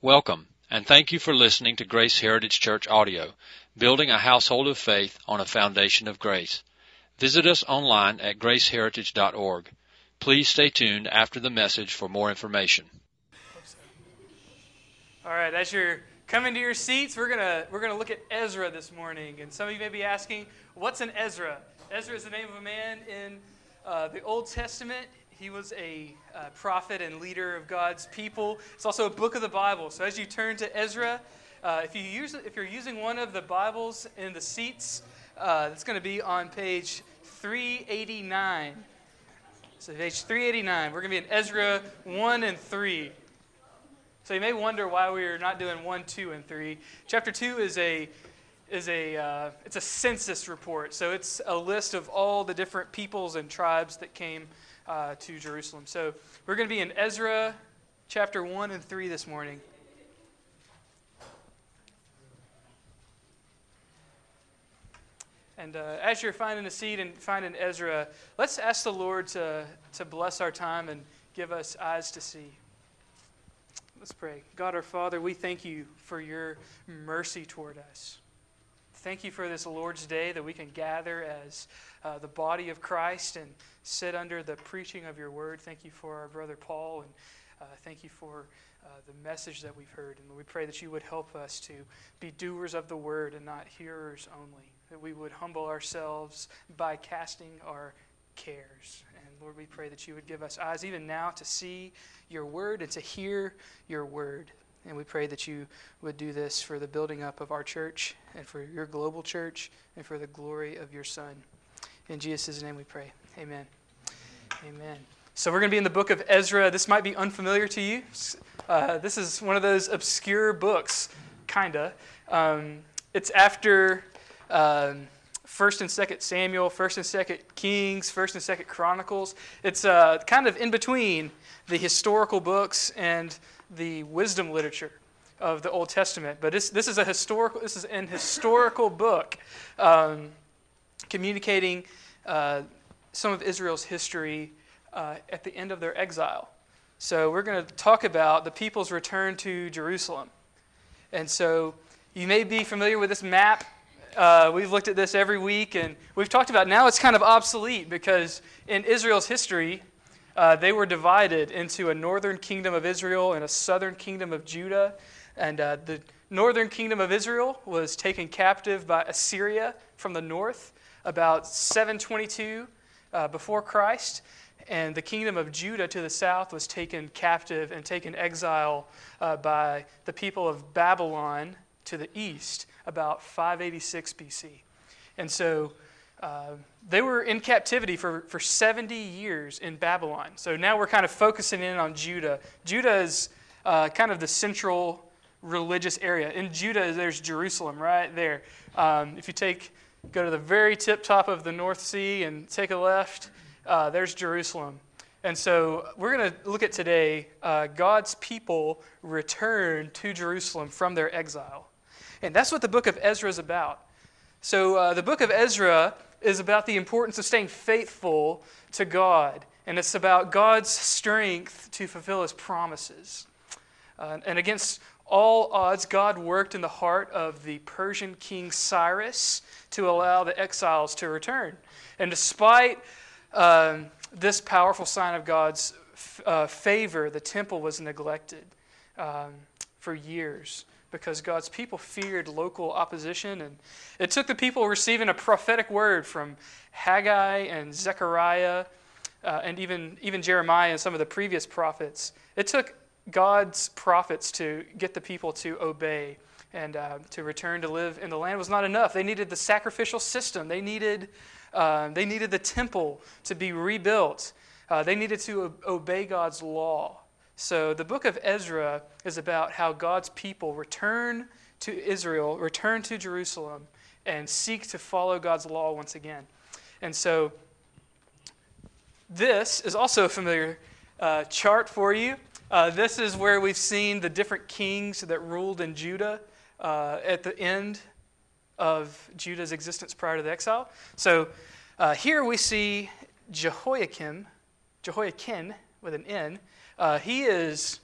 Welcome, and thank you for listening to Grace Heritage Church Audio, building a household of faith on a foundation of grace. Visit us online at graceheritage.org. Please stay tuned after the message for more information. All right, as you're coming to your seats, we're gonna look at Ezra this morning. And some of you may be asking, what's an Ezra? Ezra is the name of a man in the Old Testament. He was a prophet and leader of God's people. It's also a book of the Bible. So as you turn to Ezra, if you're using one of the Bibles in the seats, it's going to be on page 389. So page 389, we're going to be in Ezra 1 and 3. So you may wonder why we're not doing 1, 2, and 3. Chapter 2 it's a census report. So it's a list of all the different peoples and tribes that came to Jerusalem. So we're going to be in Ezra chapter 1 and 3 this morning. And as you're finding a seat and finding Ezra, let's ask the Lord to bless our time and give us eyes to see. Let's pray. God our Father, we thank you for your mercy toward us. Thank you for this Lord's Day that we can gather as the body of Christ and sit under the preaching of your word. Thank you for our brother Paul, and thank you for the message that we've heard. And we pray that you would help us to be doers of the word and not hearers only, that we would humble ourselves by casting our cares. And Lord, we pray that you would give us eyes even now to see your word and to hear your word. And we pray that you would do this for the building up of our church and for your global church and for the glory of your Son. In Jesus' name we pray. Amen. Amen. So we're going to be in the book of Ezra. This might be unfamiliar to you. This is one of those obscure books, kinda. It's after 1st and 2nd Samuel, 1st and 2nd Kings, 1st and 2nd Chronicles. It's kind of in between the historical books and the wisdom literature of the Old Testament. But this is an historical book communicating some of Israel's history at the end of their exile. So we're going to talk about the people's return to Jerusalem. And so you may be familiar with this map. We've looked at this every week, and we've talked about now it's kind of obsolete because in Israel's history, they were divided into a northern kingdom of Israel and a southern kingdom of Judah. And the northern kingdom of Israel was taken captive by Assyria from the north about 722 before Christ. And the kingdom of Judah to the south was taken captive and taken exile by the people of Babylon to the east about 586 BC. And so they were in captivity for 70 years in Babylon. So now we're kind of focusing in on Judah. Judah is kind of the central religious area. In Judah, there's Jerusalem right there. If you go to the very tip top of the North Sea and take a left, there's Jerusalem. And so we're going to look at today, God's people return to Jerusalem from their exile. And that's what the book of Ezra is about. So the book of Ezra is about the importance of staying faithful to God. And it's about God's strength to fulfill his promises. And against all odds, God worked in the heart of the Persian king Cyrus to allow the exiles to return. And despite this powerful sign of God's favor, the temple was neglected for years, because God's people feared local opposition. And it took the people receiving a prophetic word from Haggai and Zechariah and even Jeremiah and some of the previous prophets. It took God's prophets to get the people to obey and to return to live in the land was not enough. They needed the sacrificial system. They needed the temple to be rebuilt. They needed to obey God's law. So the book of Ezra is about how God's people return to Israel, return to Jerusalem, and seek to follow God's law once again. And so this is also a familiar chart for you. This is where we've seen the different kings that ruled in Judah at the end of Judah's existence prior to the exile. So here we see Jehoiakim with an N. He is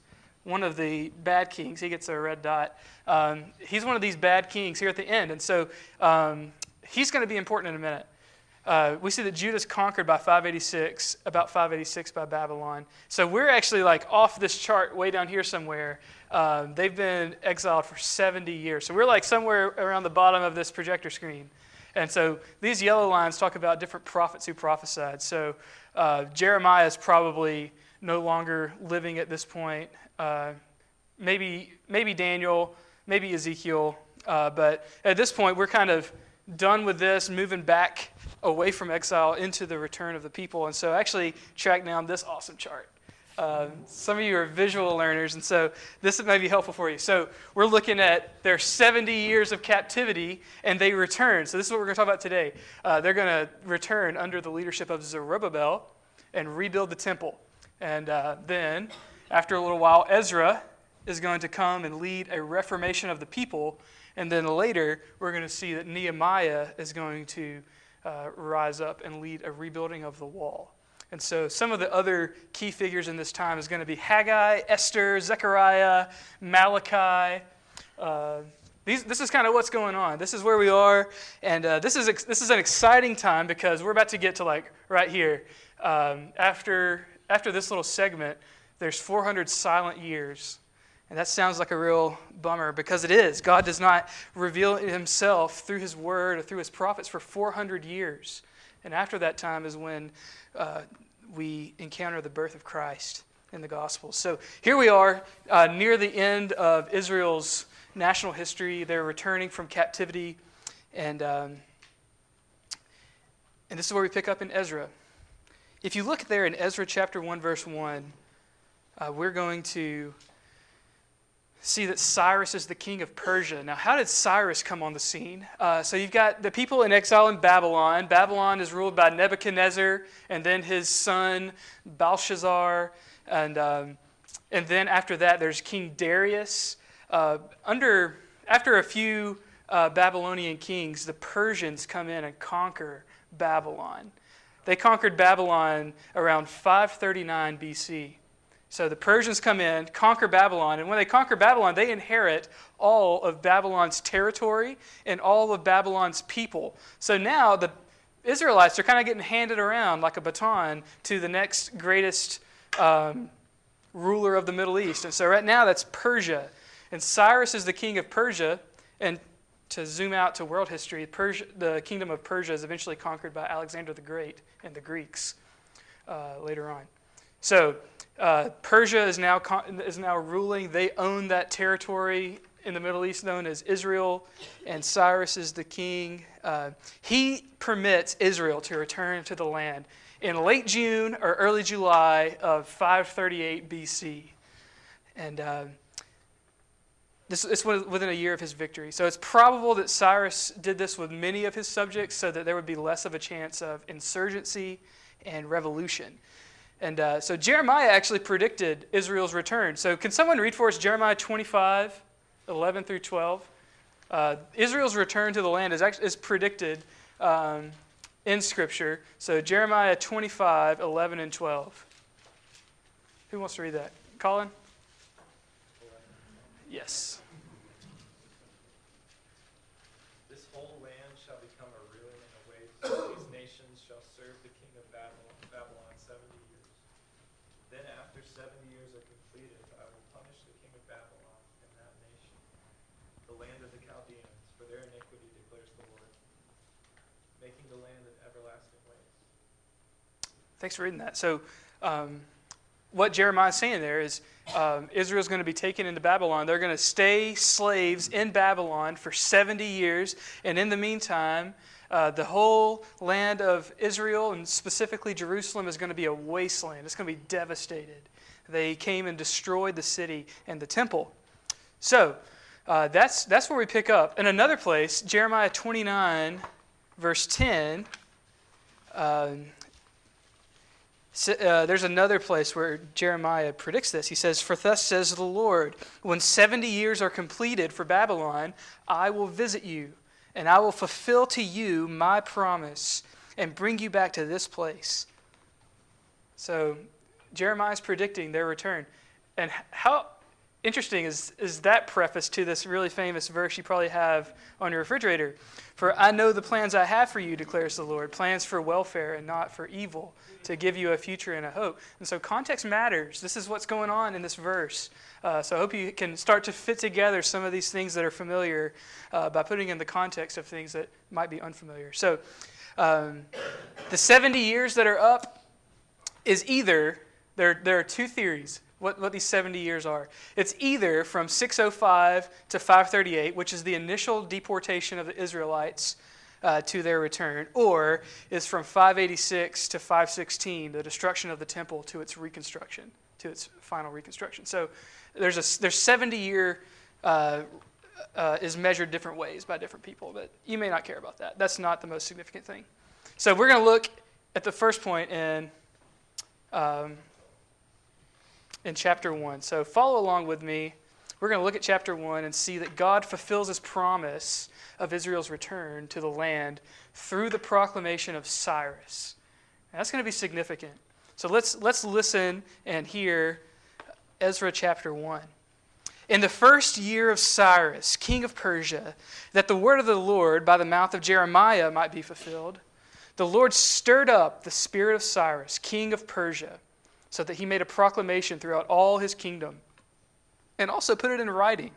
one of the bad kings. He gets a red dot. He's one of these bad kings here at the end. And so he's going to be important in a minute. We see that Judah's conquered by about 586 by Babylon. So we're actually like off this chart way down here somewhere. They've been exiled for 70 years. So we're like somewhere around the bottom of this projector screen. And so these yellow lines talk about different prophets who prophesied. So Jeremiah is probably no longer living at this point. Maybe Daniel, maybe Ezekiel. But at this point, we're kind of done with this, moving back away from exile into the return of the people. And so I actually tracked down this awesome chart. Some of you are visual learners, and so this may be helpful for you. So we're looking at their 70 years of captivity, and they return. So this is what we're going to talk about today. They're going to return under the leadership of Zerubbabel and rebuild the temple. And then, after a little while, Ezra is going to come and lead a reformation of the people. And then later, we're going to see that Nehemiah is going to rise up and lead a rebuilding of the wall. And so some of the other key figures in this time is going to be Haggai, Esther, Zechariah, Malachi. This is kind of what's going on. This is where we are, and this is an exciting time because we're about to get to like right here. After this little segment, there's 400 silent years. And that sounds like a real bummer because it is. God does not reveal himself through his word or through his prophets for 400 years. And after that time is when we encounter the birth of Christ in the gospel. So here we are near the end of Israel's national history. They're returning from captivity. And this is where we pick up in Ezra. If you look there in Ezra chapter 1, verse 1, we're going to see that Cyrus is the king of Persia. Now, how did Cyrus come on the scene? So you've got the people in exile in Babylon. Babylon is ruled by Nebuchadnezzar and then his son Belshazzar. And then after that, there's King Darius. After a few Babylonian kings, the Persians come in and conquer Babylon. They conquered Babylon around 539 BC. So the Persians come in, conquer Babylon, and when they conquer Babylon, they inherit all of Babylon's territory and all of Babylon's people. So now the Israelites are kind of getting handed around like a baton to the next greatest ruler of the Middle East. And so right now that's Persia. And Cyrus is the king of Persia. And to zoom out to world history, the kingdom of Persia is eventually conquered by Alexander the Great and the Greeks later on. So Persia is now ruling. They own that territory in the Middle East known as Israel, and Cyrus is the king. He permits Israel to return to the land in late June or early July of 538 BC. And this was within a year of his victory. So it's probable that Cyrus did this with many of his subjects so that there would be less of a chance of insurgency and revolution. And so Jeremiah actually predicted Israel's return. So can someone read for us Jeremiah 25, 11 through 12? Israel's return to the land is predicted in Scripture. So Jeremiah 25, 11 and 12. Who wants to read that? Colin? Yes. This whole land shall become a ruin and a waste. These nations shall serve the king of Babylon 70 years. Then after 70 years are completed, I will punish the king of Babylon and that nation, the land of the Chaldeans, for their iniquity, declares the Lord, making the land an everlasting waste. Thanks for reading that. So what Jeremiah is saying there is Israel's going to be taken into Babylon. They're going to stay slaves in Babylon for 70 years. And in the meantime, the whole land of Israel, and specifically Jerusalem, is going to be a wasteland. It's going to be devastated. They came and destroyed the city and the temple. So that's where we pick up. In another place, Jeremiah 29, verse 10, there's another place where Jeremiah predicts this. He says, "For thus says the Lord, when 70 years are completed for Babylon, I will visit you, and I will fulfill to you my promise, and bring you back to this place." So Jeremiah is predicting their return. And how interesting is that preface to this really famous verse you probably have on your refrigerator. For I know the plans I have for you, declares the Lord, plans for welfare and not for evil, to give you a future and a hope. And so context matters. This is what's going on in this verse. So I hope you can start to fit together some of these things that are familiar by putting in the context of things that might be unfamiliar. So the 70 years that are up is either, there are two theories what these 70 years are. It's either from 605 to 538, which is the initial deportation of the Israelites to their return, or is from 586 to 516, the destruction of the temple to its reconstruction, to its final reconstruction. So there's 70-year is measured different ways by different people, but you may not care about that. That's not the most significant thing. So we're going to look at the first point in chapter 1. So follow along with me. We're going to look at chapter 1 and see that God fulfills his promise of Israel's return to the land through the proclamation of Cyrus. And that's going to be significant. So let's listen and hear Ezra chapter 1. In the first year of Cyrus, king of Persia, that the word of the Lord by the mouth of Jeremiah might be fulfilled, the Lord stirred up the spirit of Cyrus, king of Persia, so that he made a proclamation throughout all his kingdom, and also put it in writing.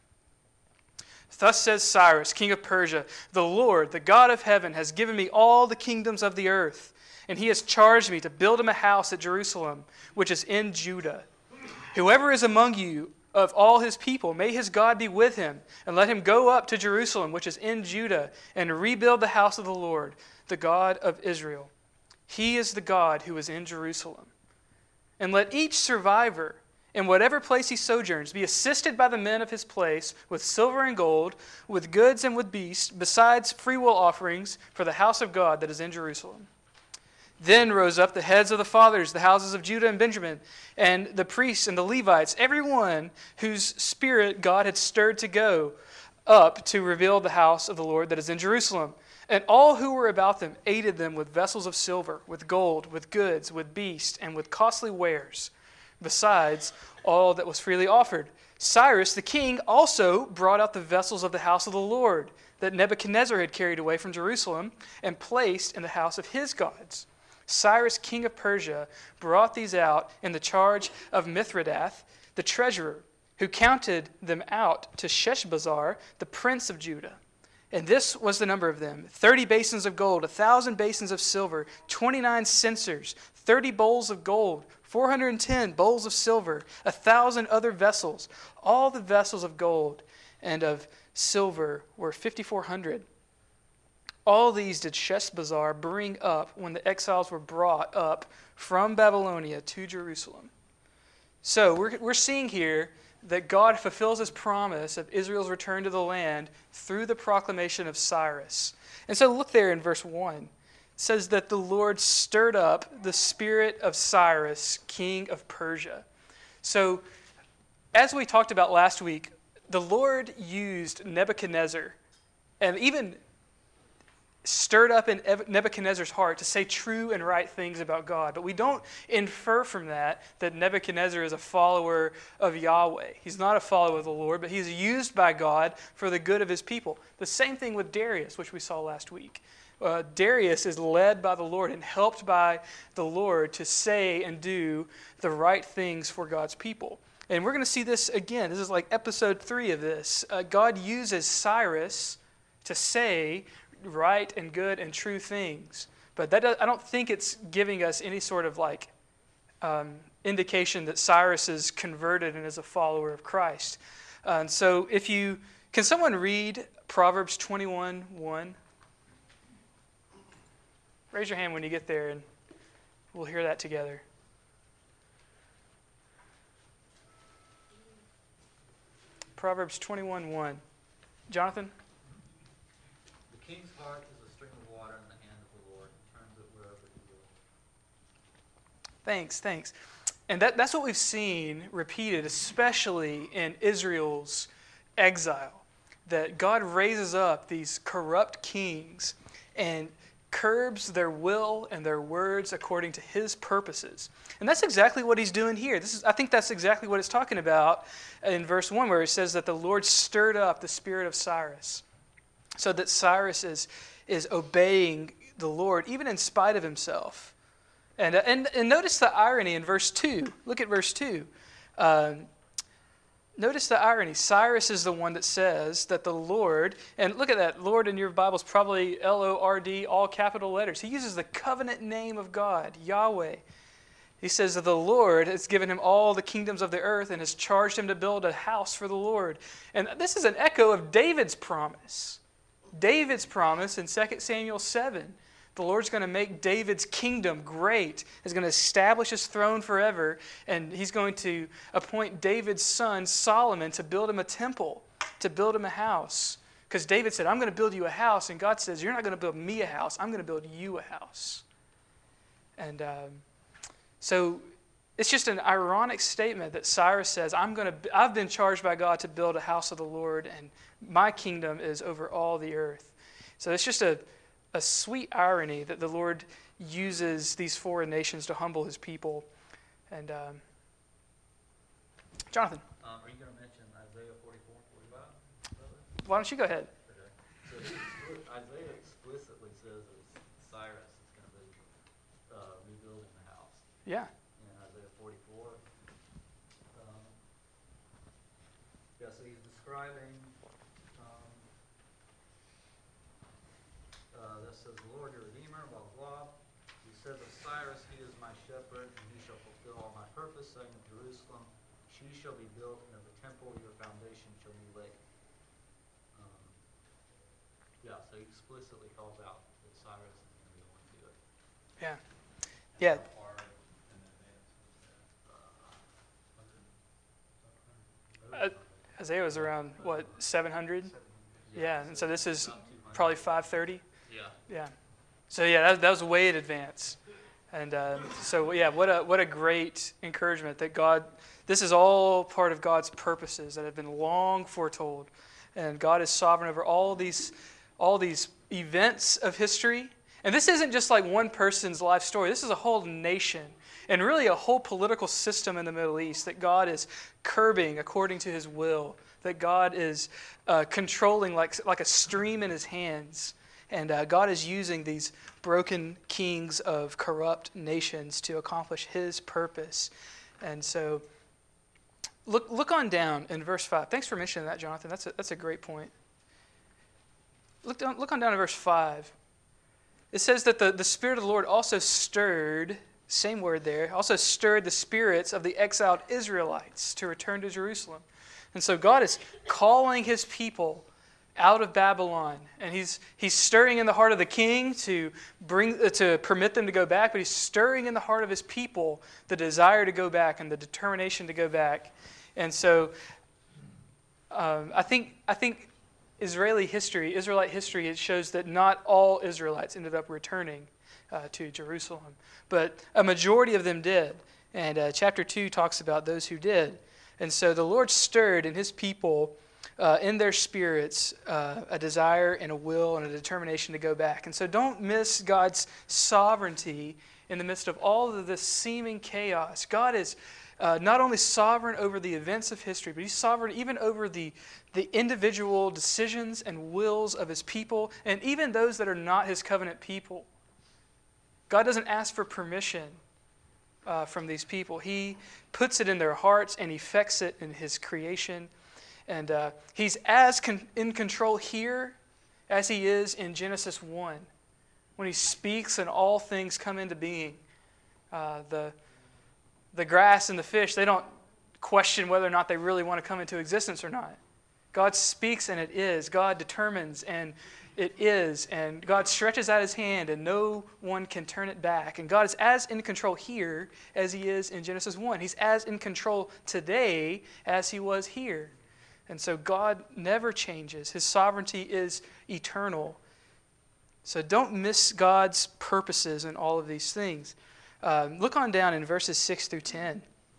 Thus says Cyrus, king of Persia, the Lord, the God of heaven, has given me all the kingdoms of the earth, and he has charged me to build him a house at Jerusalem, which is in Judah. Whoever is among you of all his people, may his God be with him, and let him go up to Jerusalem, which is in Judah, and rebuild the house of the Lord, the God of Israel. He is the God who is in Jerusalem. And let each survivor, in whatever place he sojourns, be assisted by the men of his place with silver and gold, with goods and with beasts, besides freewill offerings for the house of God that is in Jerusalem. Then rose up the heads of the fathers, the houses of Judah and Benjamin, and the priests and the Levites, every one whose spirit God had stirred to go up to rebuild the house of the Lord that is in Jerusalem. And all who were about them aided them with vessels of silver, with gold, with goods, with beasts, and with costly wares, besides all that was freely offered. Cyrus the king also brought out the vessels of the house of the Lord that Nebuchadnezzar had carried away from Jerusalem and placed in the house of his gods. Cyrus king of Persia brought these out in the charge of Mithredath, the treasurer, who counted them out to Sheshbazzar, the prince of Judah. And this was the number of them: 30 basins of gold, 1,000 basins of silver, 29 censers, 30 bowls of gold, 410 bowls of silver, 1,000 other vessels. All the vessels of gold and of silver were 5,400. All these did Sheshbazzar bring up when the exiles were brought up from Babylonia to Jerusalem. So we're seeing here that God fulfills his promise of Israel's return to the land through the proclamation of Cyrus. And so look there in verse 1. It says that the Lord stirred up the spirit of Cyrus, king of Persia. So as we talked about last week, the Lord used Nebuchadnezzar and even stirred up in Nebuchadnezzar's heart to say true and right things about God. But we don't infer from that Nebuchadnezzar is a follower of Yahweh. He's not a follower of the Lord, but he's used by God for the good of his people. The same thing with Darius, which we saw last week. Darius is led by the Lord and helped by the Lord to say and do the right things for God's people. And we're going to see this again. This is like episode 3 of this. God uses Cyrus to say right and good and true things. But I don't think it's giving us any sort of indication that Cyrus is converted and is a follower of Christ. And so can someone read Proverbs 21:1? Raise your hand when you get there and we'll hear that together. Proverbs 21:1. Jonathan? The king's heart is a stream of water in the hand of the Lord, and turns it wherever he will. Thanks. And that's what we've seen repeated, especially in Israel's exile, that God raises up these corrupt kings and curbs their will and their words according to his purposes. And that's exactly what he's doing here. I think that's exactly what it's talking about in verse 1, where it says that the Lord stirred up the spirit of Cyrus, so that Cyrus is obeying the Lord, even in spite of himself. And notice the irony in verse 2. Look at verse 2. Notice the irony. Cyrus is the one that says that the Lord, and look at that, Lord in your Bible's probably Lord, all capital letters. He uses the covenant name of God, Yahweh. He says that the Lord has given him all the kingdoms of the earth and has charged him to build a house for the Lord. And this is an echo of David's promise. David's promise in 2 Samuel 7. The Lord's going to make David's kingdom great. He's going to establish his throne forever. And he's going to appoint David's son, Solomon, to build him a temple, to build him a house. Because David said, I'm going to build you a house. And God says, you're not going to build me a house. I'm going to build you a house. And so it's just an ironic statement that Cyrus says, I've been charged by God to build a house of the Lord, and my kingdom is over all the earth. So it's just a sweet irony that the Lord uses these foreign nations to humble his people. And Jonathan. Are you going to mention Isaiah 44 and 45? Why don't you go ahead? Okay. So Isaiah explicitly says that Cyrus is going to be rebuilding the house. Yeah. In Isaiah 44. So he's describing, this says, the Lord your Redeemer, blah, blah, blah. He says of Cyrus, he is my shepherd, and he shall fulfill all my purpose, saying of Jerusalem, she shall be built, and of the temple your foundation shall be laid. So he explicitly calls out that Cyrus is going to be the one to do it. Yeah. Yeah. Isaiah was around, 700? Yeah, and so this is probably 530? Yeah. So that was way in advance. And what a great encouragement that God, this is all part of God's purposes that have been long foretold. And God is sovereign over all these events of history. And this isn't just like one person's life story. This is a whole nation and really a whole political system in the Middle East that God is curbing according to his will, that God is controlling like a stream in his hands. And God is using these broken kings of corrupt nations to accomplish his purpose. And so look on down in verse 5. Thanks for mentioning that, Jonathan. That's a great point. Look on down in verse 5. It says that the Spirit of the Lord also stirred, same word there, also stirred the spirits of the exiled Israelites to return to Jerusalem. And so God is calling his people out of Babylon, and he's stirring in the heart of the king to permit them to go back, but he's stirring in the heart of his people the desire to go back and the determination to go back. And so I think Israelite history, it shows that not all Israelites ended up returning to Jerusalem, but a majority of them did. And chapter 2 talks about those who did. And so the Lord stirred in his people, in their spirits, a desire and a will and a determination to go back. And so don't miss God's sovereignty in the midst of all of this seeming chaos. God is not only sovereign over the events of history, but he's sovereign even over the individual decisions and wills of his people, and even those that are not his covenant people. God doesn't ask for permission from these people. He puts it in their hearts and effects it in his creation. And he's as in control here as he is in Genesis 1, when he speaks and all things come into being. The grass and the fish, they don't question whether or not they really want to come into existence or not. God speaks and it is. God determines and it is. And God stretches out his hand and no one can turn it back. And God is as in control here as he is in Genesis 1. He's as in control today as he was here. And so God never changes. His sovereignty is eternal. So don't miss God's purposes in all of these things. Look on down in verses 6 through 10.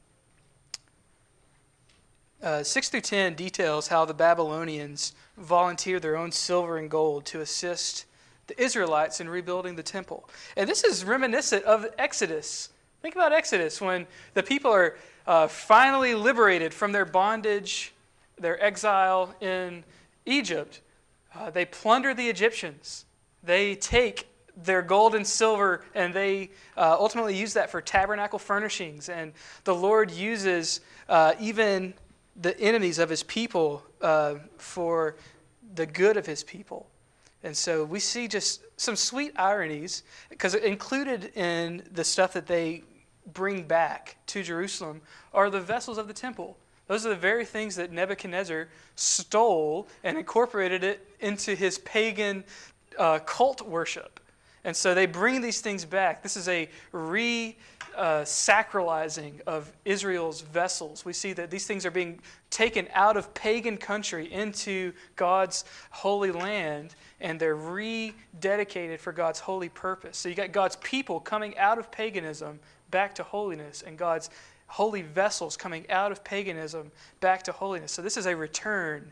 6 through 10 details how the Babylonians volunteered their own silver and gold to assist the Israelites in rebuilding the temple. And this is reminiscent of Exodus. Think about Exodus, when the people are finally liberated from their bondage, their exile in Egypt. They plunder the Egyptians. They take their gold and silver, and they ultimately use that for tabernacle furnishings. And the Lord uses even the enemies of his people for the good of his people. And so we see just some sweet ironies, because included in the stuff that they bring back to Jerusalem are the vessels of the temple. Those are the very things that Nebuchadnezzar stole and incorporated it into his pagan cult worship. And so they bring these things back. This is a sacralizing of Israel's vessels. We see that these things are being taken out of pagan country into God's holy land, and they're rededicated for God's holy purpose. So you got God's people coming out of paganism back to holiness, and God's holy vessels coming out of paganism back to holiness. So this is a return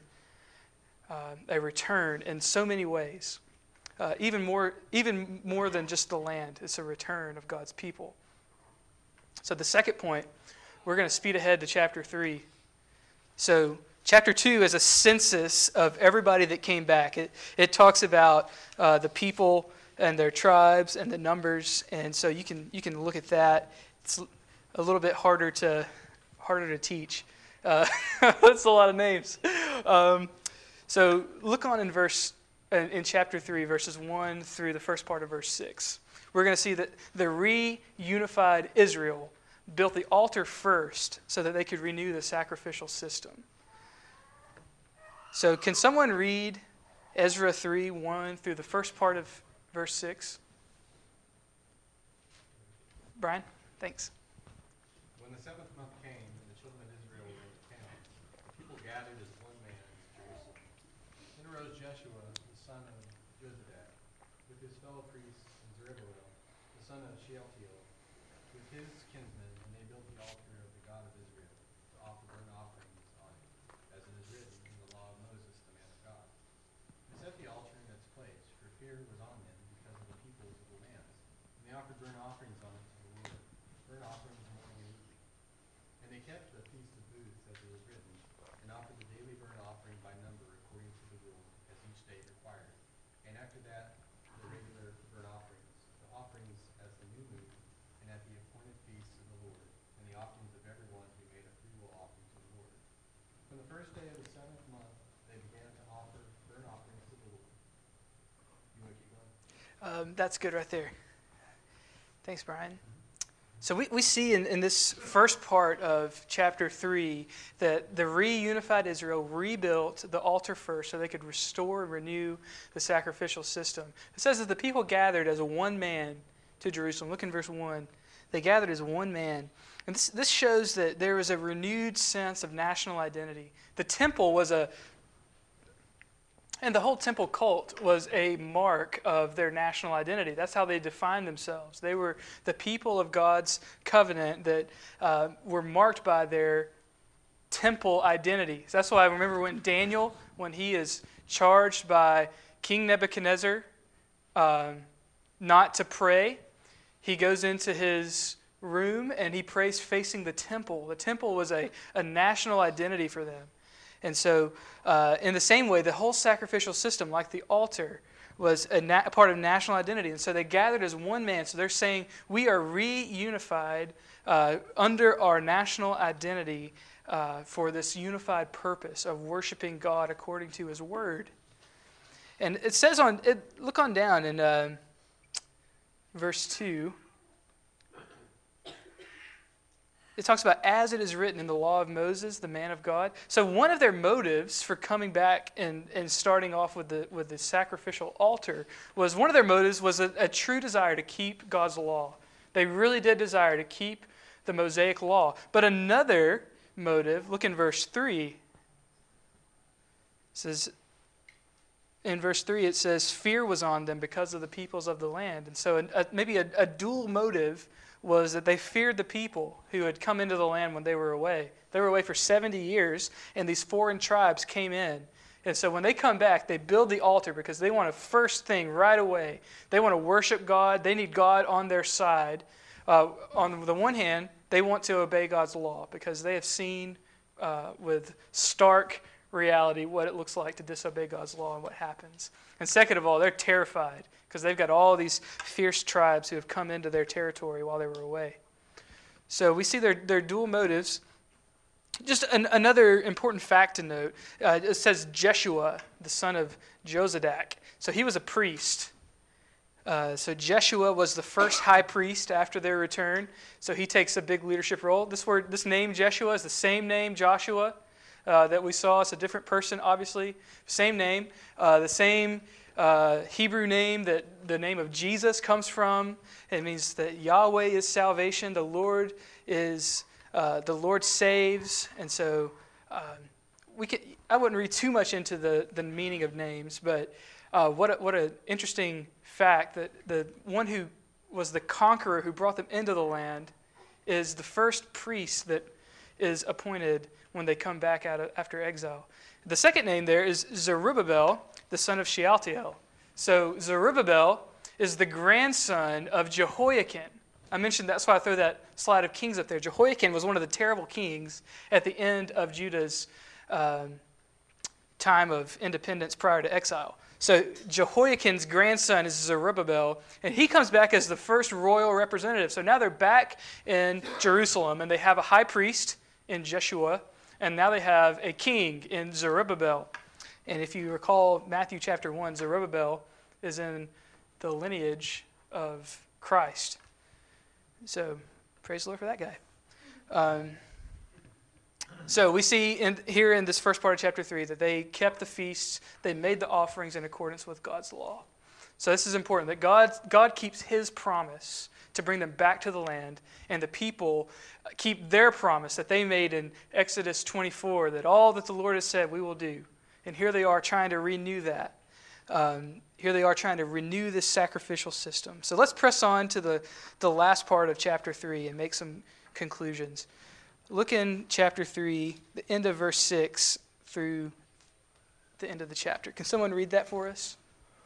in so many ways. Even more than just the land. It's a return of God's people. So the second point, we're going to speed ahead to chapter 3. So chapter 2 is a census of everybody that came back. It talks about the people and their tribes and the numbers, and so you can look at that. It's a little bit harder to teach. That's a lot of names. So look on in chapter 3, verses 1 through the first part of verse 6. We're going to see that the reunified Israel built the altar first so that they could renew the sacrificial system. So can someone read Ezra 3, 1 through the first part of verse 6? Brian, thanks. When the seventh month came and the children of Israel were in the camp, the people gathered as one man in Jerusalem. Then arose Jeshua, the son of Jozadak, with his fellow priests, and Zerubbabel, the son of Shealtiel, with his kinsmen, and they built the altar of the God of Israel to offer burnt offerings on it, as it is written in the law of Moses, the man of God. They set the altar in its place, for fear was on them because of the peoples of the lands. And they offered burnt offerings on it to the Lord, burnt offerings morning and evening. And they kept the Feast of Booths, as it is written, and offered the daily burnt offering by number according to the rule, as each day required. And after that, the regular burnt offerings as the new moon, and at the appointed feasts of the Lord, and the offerings of everyone who made a freewill offering to the Lord. From the first day of the seventh month, they began to offer burnt offerings to the Lord. You want to keep going? That's good right there. Thanks, Brian. So we see in this first part of chapter 3 that the reunified Israel rebuilt the altar first so they could restore and renew the sacrificial system. It says that the people gathered as one man to Jerusalem. Look in verse 1. They gathered as one man. And this shows that there was a renewed sense of national identity. The temple and the whole temple cult was a mark of their national identity. That's how they defined themselves. They were the people of God's covenant that were marked by their temple identity. So that's why I remember when Daniel, when he is charged by King Nebuchadnezzar not to pray, he goes into his room and he prays facing the temple. The temple was a national identity for them. And so, in the same way, the whole sacrificial system, like the altar, was a part of national identity. And so they gathered as one man. So they're saying, we are reunified under our national identity for this unified purpose of worshiping God according to His Word. And it says look on down in verse 2. It talks about, as it is written in the law of Moses, the man of God. So one of their motives for coming back and starting off with the sacrificial altar was a true desire to keep God's law. They really did desire to keep the Mosaic law. But another motive, look in verse 3. It says, in verse 3 it says, fear was on them because of the peoples of the land. And so maybe a dual motive was that they feared the people who had come into the land when they were away. They were away for 70 years, and these foreign tribes came in And so when they come back, they build the altar because they want to first thing right away. They want to worship God. They need God on their side. On the one hand, they want to obey God's law because they have seen with stark reality what it looks like to disobey God's law and what happens. And second of all, they're terrified because they've got all these fierce tribes who have come into their territory while they were away. So we see their dual motives. Just another important fact to note, it says Jeshua, the son of Jozadak. So he was a priest. So Jeshua was the first high priest after their return. So he takes a big leadership role. This name Jeshua is the same name Joshua that we saw. It's a different person, obviously. Same name. The same Hebrew name that the name of Jesus comes from. It means that Yahweh is salvation. The Lord saves. And so I wouldn't read too much into the meaning of names, but what an interesting fact that the one who was the conqueror who brought them into the land is the first priest that is appointed when they come back after exile. The second name there is Zerubbabel, the son of Shealtiel. So Zerubbabel is the grandson of Jehoiakim. I mentioned that's why I throw that slide of kings up there. Jehoiakim was one of the terrible kings at the end of Judah's time of independence prior to exile. So Jehoiakim's grandson is Zerubbabel, and he comes back as the first royal representative. So now they're back in Jerusalem, and they have a high priest in Jeshua, and now they have a king in Zerubbabel. And if you recall Matthew chapter 1, Zerubbabel is in the lineage of Christ. So praise the Lord for that guy. So we see here in this first part of chapter 3 that they kept the feasts, they made the offerings in accordance with God's law. So this is important, that God keeps his promise to bring them back to the land, and the people keep their promise that they made in Exodus 24, that all that the Lord has said we will do. And here they are trying to renew that. Here they are trying to renew this sacrificial system. So let's press on to the last part of chapter 3 and make some conclusions. Look in chapter 3, the end of verse 6 through the end of the chapter. Can someone read that for us?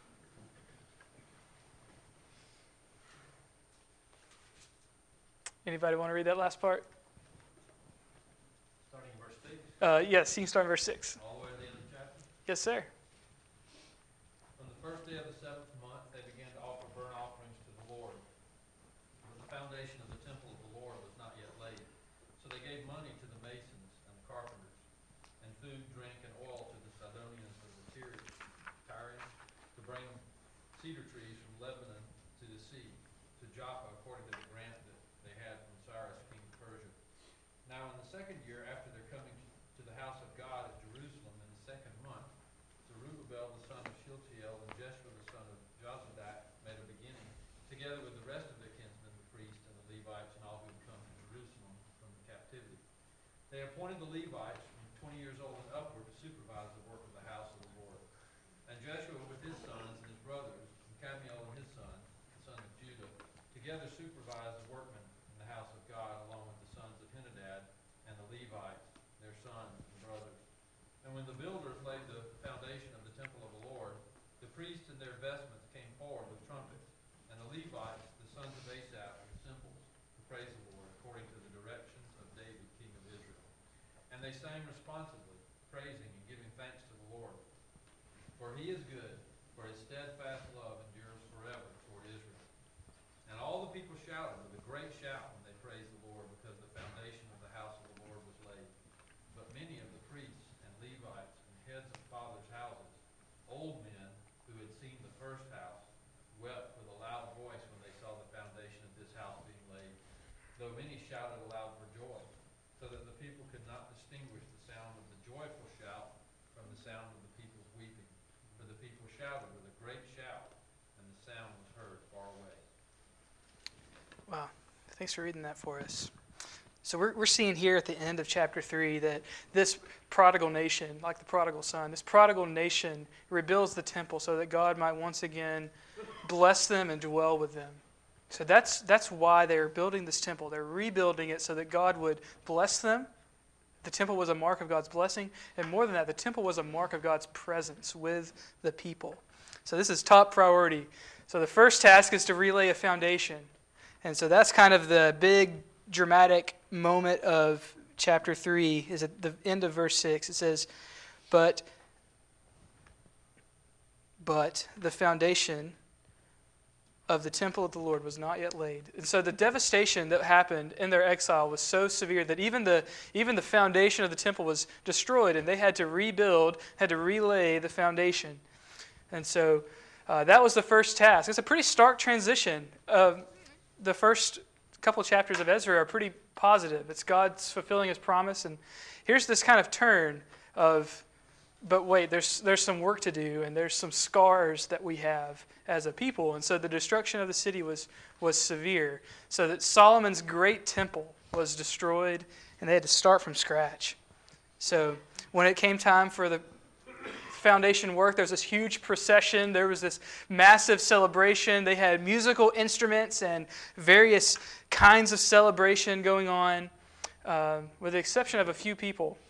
Anybody want to read that last part? Starting in verse 6? Yes, you can start in verse 6. All the way to the end of the chapter? Yes, sir. From the first day of the seventh month, they began to offer burnt offerings to the Lord. But the foundation of the temple of the Lord was not yet laid. So they gave money to the masons and the carpenters, and food, drink, and oil to the Sidonians and the Tyrians, to bring cedar trees from Lebanon to the sea, to Joppa, according to the grant that they had from Cyrus, king of Persia. Now in the second year after their coming to the house of God at Jerusalem in the second month, Zerubbabel the son of Shealtiel and Jeshua the son of Jozadak made a beginning, together with the rest of their kinsmen, the priests and the Levites, and all who had come to Jerusalem from the captivity. They appointed the Levites from 20 years old and upward to supervise the work of the house of the Lord. And Jeshua with his sons and his brothers, and Kadmiel and his son, the son of Judah, together supervised the workmen in the house of God, along with the sons of Henadad and the Levites, their sons and brothers. And when the builders laid the foundation of the temple of the Lord, the priests in their vestments came forward with trumpets, and the Levites, the sons of Asaph, with cymbals, to praise the Lord, according to the directions of David, king of Israel. And they sang responsively, praising and giving thanks to the Lord. For he is good, for his steadfast love endures forever toward Israel. And all the people shouted with a great shout when they praised the Lord, because the foundation of the house of the Lord was laid. But many of the priests and Levites and heads of fathers' houses, old men who had seen the first house, wept with a loud voice when they saw the foundation of this house being laid, though many shouted aloud for joy, so that the people could not distinguish the sound of the joyful shout from the sound of the people's weeping. For the people shouted with a great shout, and the sound was heard far away. Wow. Thanks for reading that for us. So we're seeing here at the end of chapter 3 that this prodigal nation, like the prodigal son, this prodigal nation rebuilds the temple so that God might once again bless them and dwell with them. So that's why they're building this temple. They're rebuilding it so that God would bless them The temple was a mark of God's blessing, and more than that, the temple was a mark of God's presence with the people. So this is top priority. So the first task is to relay a foundation. And so that's kind of the big dramatic moment of chapter 3, is at the end of verse 6. It says, But the foundation of the temple of the Lord was not yet laid. And so the devastation that happened in their exile was so severe that even the foundation of the temple was destroyed, and they had to rebuild, had to relay the foundation. And so that was the first task. It's a pretty stark transition. The first couple chapters of Ezra are pretty positive. It's God's fulfilling His promise, and here's this kind of turn of, but wait, there's some work to do, and there's some scars that we have as a people. And so the destruction of the city was severe, so that Solomon's great temple was destroyed, and they had to start from scratch. So when it came time for the foundation work, there was this huge procession. There was this massive celebration. They had musical instruments and various kinds of celebration going on, with the exception of a few people.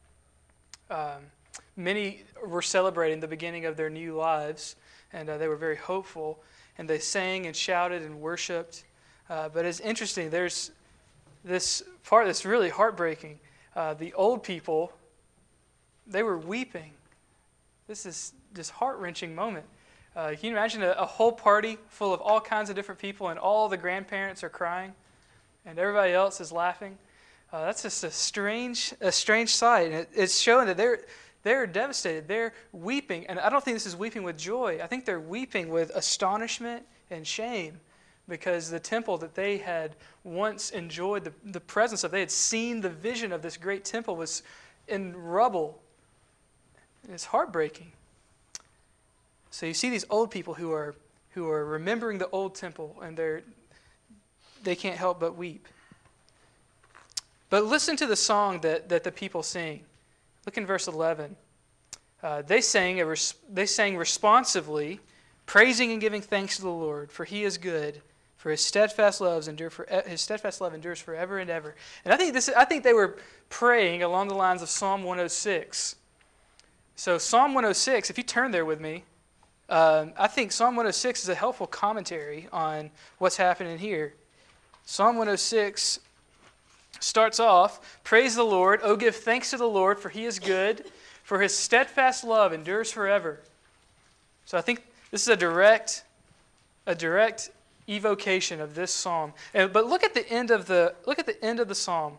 Many were celebrating the beginning of their new lives, and they were very hopeful, and they sang and shouted and worshiped. But it's interesting, there's this part that's really heartbreaking. The old people, they were weeping. This is this heart-wrenching moment. Can you imagine a whole party full of all kinds of different people, and all the grandparents are crying, and everybody else is laughing? That's just a strange sight, and it's showing that they're devastated. They're weeping, and I don't think this is weeping with joy. I think they're weeping with astonishment and shame, because the temple that they had once enjoyed the presence of, they had seen the vision of this great temple, was in rubble. It's heartbreaking. So you see these old people who are remembering the old temple, and they can't help but weep. But listen to the song that the people sing. Look in verse 11. They sang responsively, praising and giving thanks to the Lord, for He is good, for His steadfast love endures forever and ever. And I think they were praying along the lines of Psalm 106. So Psalm 106, if you turn there with me, I think Psalm 106 is a helpful commentary on what's happening here. Psalm 106 starts off, praise the Lord, oh give thanks to the Lord, for He is good, for His steadfast love endures forever. So I think this is a direct evocation of this psalm. But look at the end of the psalm.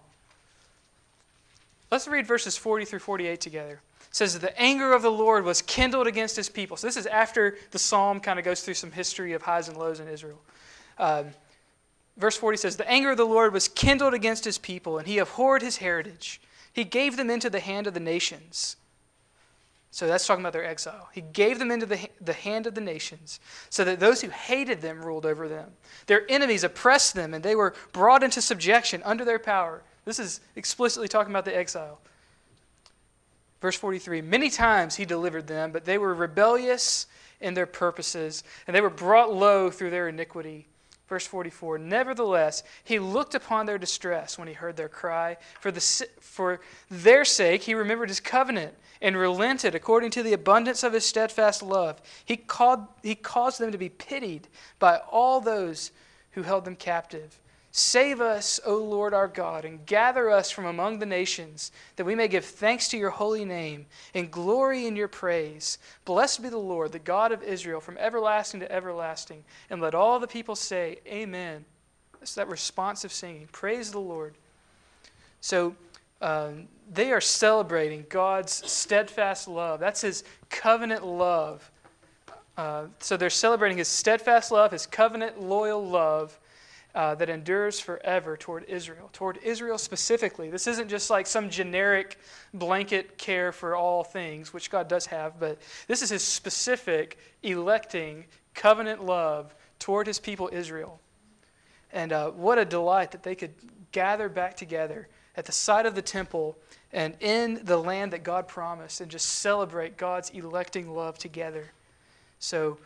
Let's read verses 40 through 48 together. It says, the anger of the Lord was kindled against His people. So this is after the psalm kind of goes through some history of highs and lows in Israel. Verse 40 says, the anger of the Lord was kindled against His people, and He abhorred His heritage. He gave them into the hand of the nations. So that's talking about their exile. He gave them into the hand of the nations, so that those who hated them ruled over them. Their enemies oppressed them, and they were brought into subjection under their power. This is explicitly talking about the exile. Verse 43, many times He delivered them, but they were rebellious in their purposes, and they were brought low through their iniquity. Verse 44, nevertheless, He looked upon their distress when He heard their cry. For their sake He remembered His covenant and relented according to the abundance of His steadfast love. He caused them to be pitied by all those who held them captive. Save us, O Lord our God, and gather us from among the nations, that we may give thanks to Your holy name and glory in Your praise. Blessed be the Lord, the God of Israel, from everlasting to everlasting. And let all the people say, Amen. That's that responsive singing. Praise the Lord. So they are celebrating God's steadfast love. That's His covenant love. So they're celebrating His steadfast love, His covenant loyal love, that endures forever toward Israel specifically. This isn't just like some generic blanket care for all things, which God does have, but this is His specific electing covenant love toward His people Israel. And what a delight that they could gather back together at the side of the temple and in the land that God promised, and just celebrate God's electing love together. So,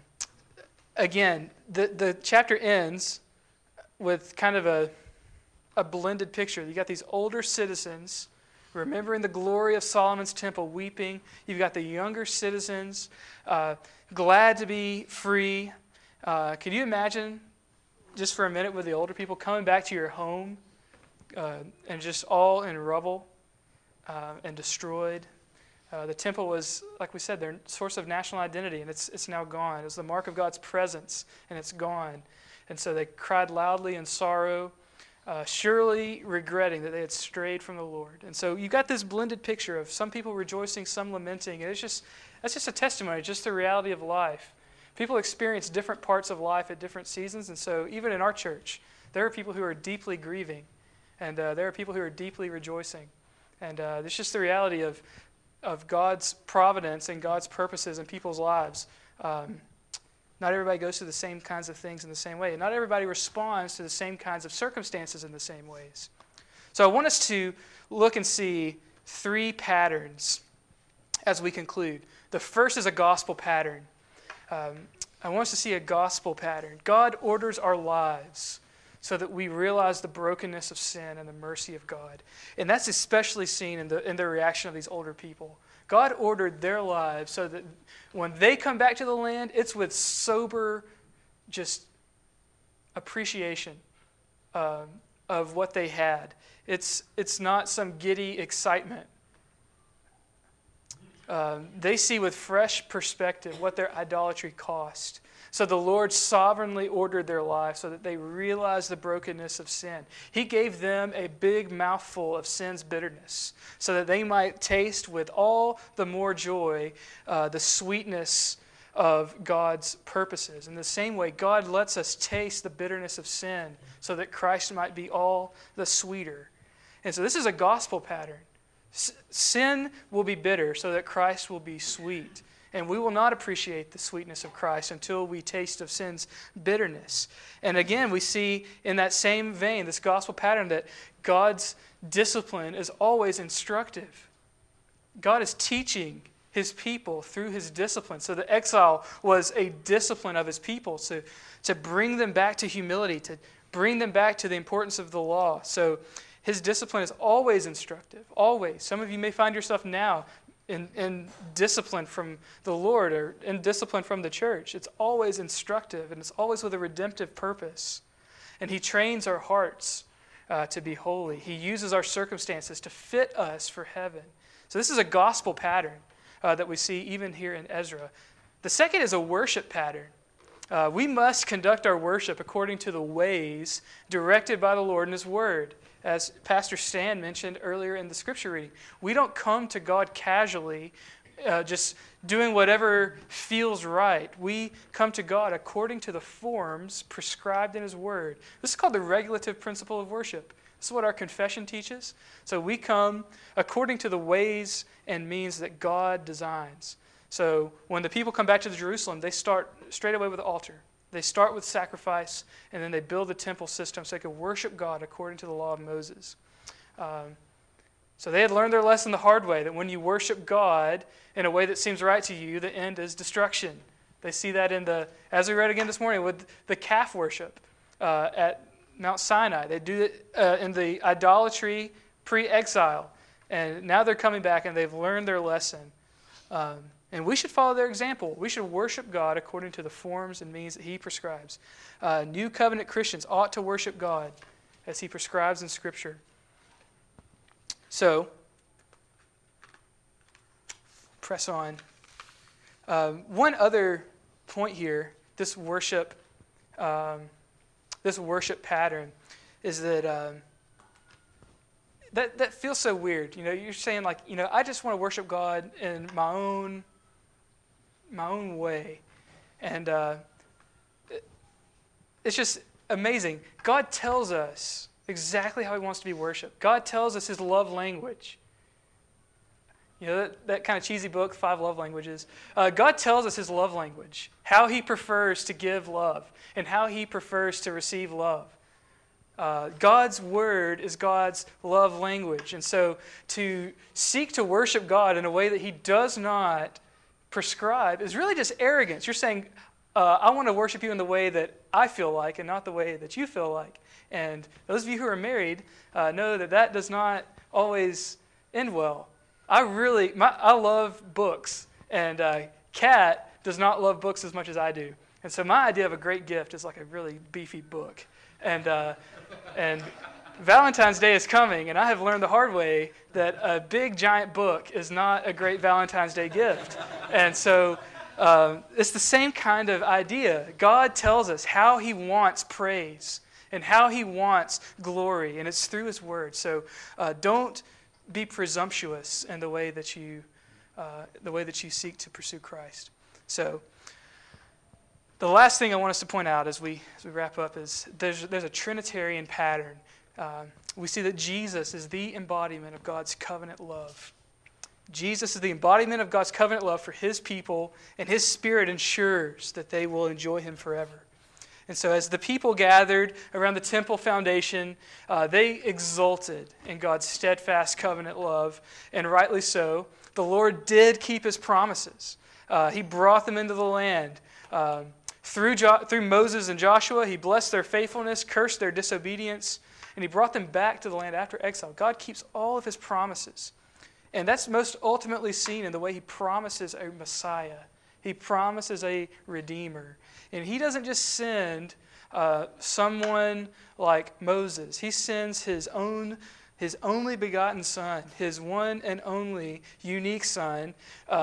again, the chapter ends with kind of a blended picture. You got these older citizens remembering the glory of Solomon's temple, weeping. You've got the younger citizens glad to be free. Can you imagine, just for a minute, with the older people coming back to your home and just all in rubble and destroyed? The temple was, like we said, their source of national identity, and it's now gone. It was the mark of God's presence, and it's gone. And so they cried loudly in sorrow, surely regretting that they had strayed from the Lord. And so you got this blended picture of some people rejoicing, some lamenting. And that's just a testimony, just the reality of life. People experience different parts of life at different seasons, and so even in our church, there are people who are deeply grieving, and there are people who are deeply rejoicing. And it's just the reality of God's providence and God's purposes in people's lives. Not everybody goes through the same kinds of things in the same way. And not everybody responds to the same kinds of circumstances in the same ways. So I want us to look and see 3 patterns as we conclude. The first is a gospel pattern. I want us to see a gospel pattern. God orders our lives so that we realize the brokenness of sin and the mercy of God. And that's especially seen in the reaction of these older people. God ordered their lives so that when they come back to the land, it's with sober, just appreciation of what they had. It's not some giddy excitement. They see with fresh perspective what their idolatry cost. So the Lord sovereignly ordered their lives so that they realized the brokenness of sin. He gave them a big mouthful of sin's bitterness so that they might taste with all the more joy the sweetness of God's purposes. In the same way, God lets us taste the bitterness of sin so that Christ might be all the sweeter. And so this is a gospel pattern. Sin will be bitter so that Christ will be sweet. And we will not appreciate the sweetness of Christ until we taste of sin's bitterness. And again, we see in that same vein, this gospel pattern, that God's discipline is always instructive. God is teaching his people through his discipline. So the exile was a discipline of his people to bring them back to humility, to bring them back to the importance of the law. So his discipline is always instructive, always. Some of you may find yourself now in discipline from the Lord or in discipline from the church. It's always instructive, and it's always with a redemptive purpose. And he trains our hearts to be holy. He uses our circumstances to fit us for heaven. So this is a gospel pattern that we see even here in Ezra. The second is a worship pattern. We must conduct our worship according to the ways directed by the Lord in his word. As Pastor Stan mentioned earlier in the scripture reading, we don't come to God casually, just doing whatever feels right. We come to God according to the forms prescribed in his word. This is called the regulative principle of worship. This is what our confession teaches. So we come according to the ways and means that God designs. So when the people come back to Jerusalem, they start straight away with the altar. They start with sacrifice, and then they build the temple system so they could worship God according to the law of Moses. So they had learned their lesson the hard way, that when you worship God in a way that seems right to you, the end is destruction. They see that as we read again this morning, with the calf worship at Mount Sinai. They do it in the idolatry pre-exile, and now they're coming back and they've learned their lesson. And we should follow their example. We should worship God according to the forms and means that he prescribes. New covenant Christians ought to worship God as he prescribes in Scripture. So, press on. One other point here, this worship pattern, is that that feels so weird. You know, you're saying like, you know, I just want to worship God in my own way. And it's just amazing. God tells us exactly how he wants to be worshiped. God tells us his love language. You know, that kind of cheesy book, 5 Love Languages. God tells us his love language, how he prefers to give love, and how he prefers to receive love. God's word is God's love language. And so to seek to worship God in a way that he does not prescribe is really just arrogance. You're saying, I want to worship you in the way that I feel like and not the way that you feel like. And those of you who are married know that that does not always end well. I love books, and Kat does not love books as much as I do. And so my idea of a great gift is like a really beefy book. And Valentine's Day is coming, and I have learned the hard way that a big, giant book is not a great Valentine's Day gift. And so it's the same kind of idea. God tells us how he wants praise and how he wants glory, and it's through his word. So don't be presumptuous in the way that you seek to pursue Christ. So the last thing I want us to point out as we wrap up is there's a Trinitarian pattern. We see that Jesus is the embodiment of God's covenant love. Jesus is the embodiment of God's covenant love for his people, and his Spirit ensures that they will enjoy him forever. And so as the people gathered around the temple foundation, they exulted in God's steadfast covenant love, and rightly so. The Lord did keep his promises. He brought them into the land. Through Moses and Joshua, he blessed their faithfulness, cursed their disobedience, and he brought them back to the land after exile. God keeps all of his promises. And that's most ultimately seen in the way he promises a Messiah. He promises a Redeemer. And he doesn't just send someone like Moses. He sends his only begotten Son, his one and only unique Son,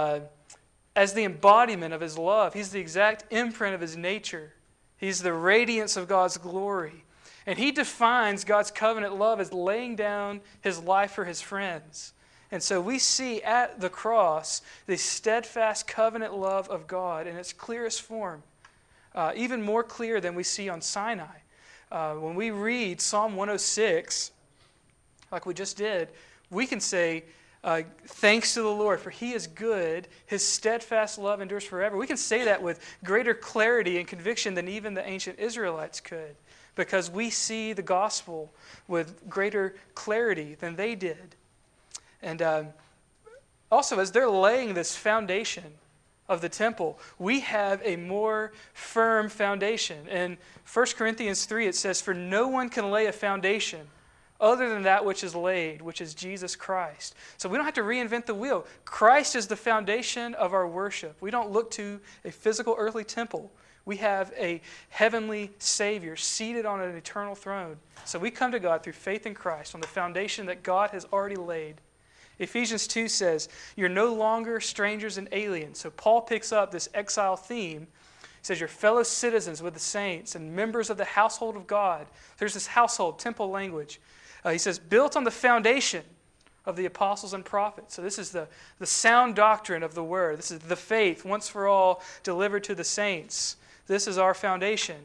as the embodiment of his love. He's the exact imprint of his nature. He's the radiance of God's glory. And he defines God's covenant love as laying down his life for his friends. And so we see at the cross the steadfast covenant love of God in its clearest form, even more clear than we see on Sinai. When we read Psalm 106, like we just did, we can say, thanks to the Lord, for he is good. His steadfast love endures forever. We can say that with greater clarity and conviction than even the ancient Israelites could, because we see the gospel with greater clarity than they did. And also, as they're laying this foundation of the temple, we have a more firm foundation. In 1 Corinthians 3, it says, "For no one can lay a foundation other than that which is laid, which is Jesus Christ." So we don't have to reinvent the wheel. Christ is the foundation of our worship. We don't look to a physical earthly temple. We have a heavenly Savior seated on an eternal throne. So we come to God through faith in Christ on the foundation that God has already laid. Ephesians 2 says, "You're no longer strangers and aliens." So Paul picks up this exile theme. He says, "You're fellow citizens with the saints and members of the household of God." There's this household, temple language. He says, "Built on the foundation of the apostles and prophets." So this is the sound doctrine of the word. This is the faith once for all delivered to the saints. This is our foundation.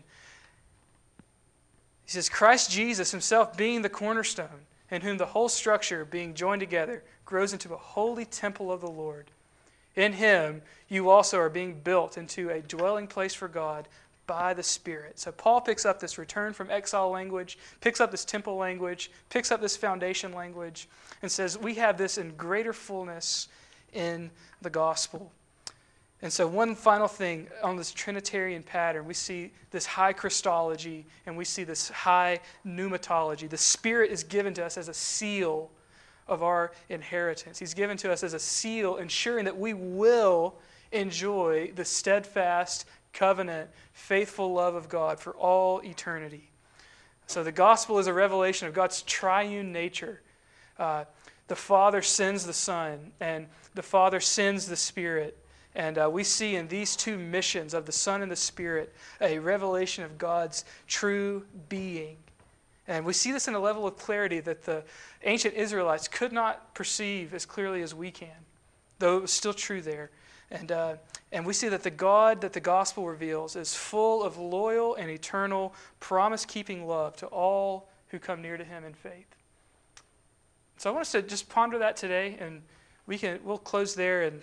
He says, "Christ Jesus himself being the cornerstone, in whom the whole structure, being joined together, grows into a holy temple of the Lord. In him you also are being built into a dwelling place for God by the Spirit." So Paul picks up this return from exile language, picks up this temple language, picks up this foundation language, and says we have this in greater fullness in the gospel. And so one final thing on this Trinitarian pattern, we see this high Christology and we see this high pneumatology. The Spirit is given to us as a seal of our inheritance. He's given to us as a seal, ensuring that we will enjoy the steadfast, covenant, faithful love of God for all eternity. So the gospel is a revelation of God's triune nature. The Father sends the Son, and the Father sends the Spirit. And we see in these two missions of the Son and the Spirit a revelation of God's true being. And we see this in a level of clarity that the ancient Israelites could not perceive as clearly as we can, though it was still true there. And we see that the God that the gospel reveals is full of loyal and eternal promise-keeping love to all who come near to him in faith. So I want us to just ponder that today, and we'll close there and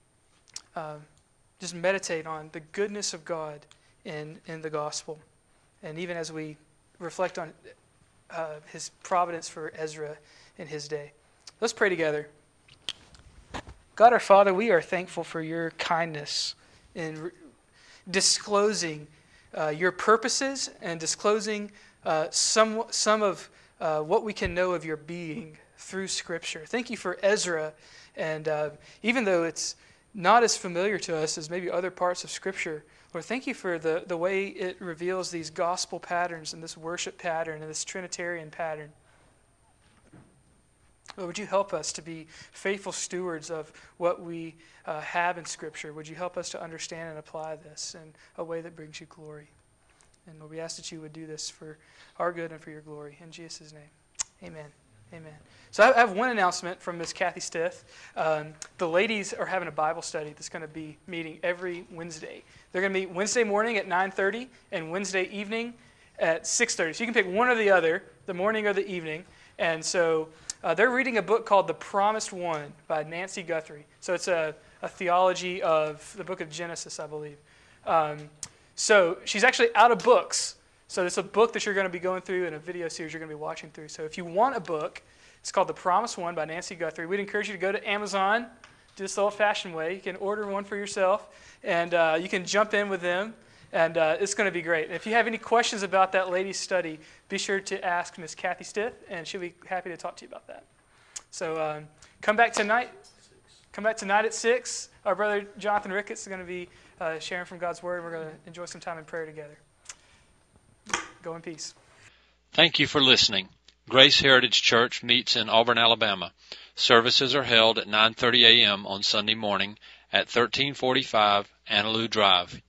just meditate on the goodness of God in the gospel. And even as we reflect on his providence for Ezra in his day. Let's pray together. God our Father, we are thankful for your kindness in disclosing your purposes and disclosing some of what we can know of your being through Scripture. Thank you for Ezra, and even though it's not as familiar to us as maybe other parts of Scripture, Lord, thank you for the way it reveals these gospel patterns and this worship pattern and this Trinitarian pattern. Lord, would you help us to be faithful stewards of what we have in Scripture? Would you help us to understand and apply this in a way that brings you glory? And Lord, we ask that you would do this for our good and for your glory. In Jesus' name, amen. Amen. So I have one announcement from Miss Kathy Stith. The ladies are having a Bible study that's going to be meeting every Wednesday. They're going to meet Wednesday morning at 9:30 and Wednesday evening at 6:30. So you can pick one or the other, the morning or the evening. And so they're reading a book called The Promised One by Nancy Guthrie. So it's a theology of the book of Genesis, I believe. So she's actually out of books. So it's a book that you're going to be going through and a video series you're going to be watching through. So if you want a book, it's called The Promised One by Nancy Guthrie. We'd encourage you to go to Amazon, do this the old-fashioned way. You can order one for yourself, and you can jump in with them, and it's going to be great. And if you have any questions about that ladies' study, be sure to ask Miss Kathy Stith, and she'll be happy to talk to you about that. So come back tonight. Come back tonight at 6. Our brother Jonathan Ricketts is going to be sharing from God's Word. We're going to enjoy some time in prayer together. Go in peace. Thank you for listening. Grace Heritage Church meets in Auburn, Alabama. Services are held at 9:30 a.m. on Sunday morning at 1345 Annaloo Drive.